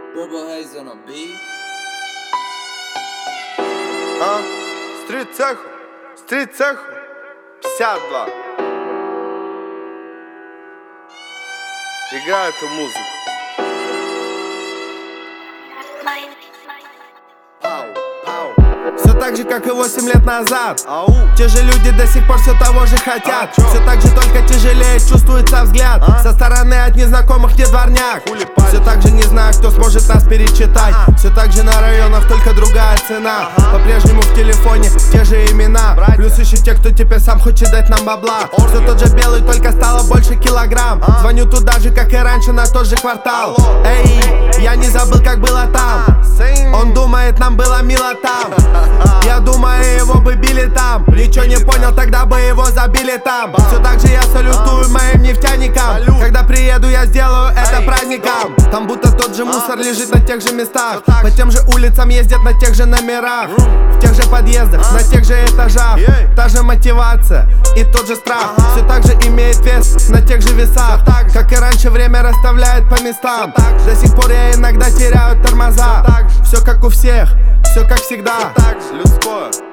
Purple Haze on a beat. Стрит цеху 52. Играю эту музыку. Все так же, как и 8 лет назад. Те же люди до сих пор все того же хотят. Все так же, только тяжелее чувствуется взгляд. Со стороны от незнакомых не дворняк. Все так же не знаю, кто сможет нас перечитать. Все так же на районах, только другая цена. По-прежнему в телефоне те же имена. Плюс еще те, кто теперь сам хочет дать нам бабла. Все тот же белый, только стало больше килограмм. Звоню туда же, как и раньше, на тот же квартал. Эй, я не забыл, как было там. Он думает, нам было мило там. Я думаю, его бы били там. Ничего не понял, тогда бы его забили там. Все так же я салютую моим нефтяникам. Когда приеду, я сделаю это праздником. Там будто тот же мусор лежит на тех же местах. По тем же улицам ездят на тех же номерах. В тех же подъездах, на тех же этажах. Та же мотивация и тот же страх. Все так же имеет вес на тех же весах. Как и раньше, время расставляет по местам. До сих пор я иногда теряю тормоза. Все как у всех, все как всегда. Людское.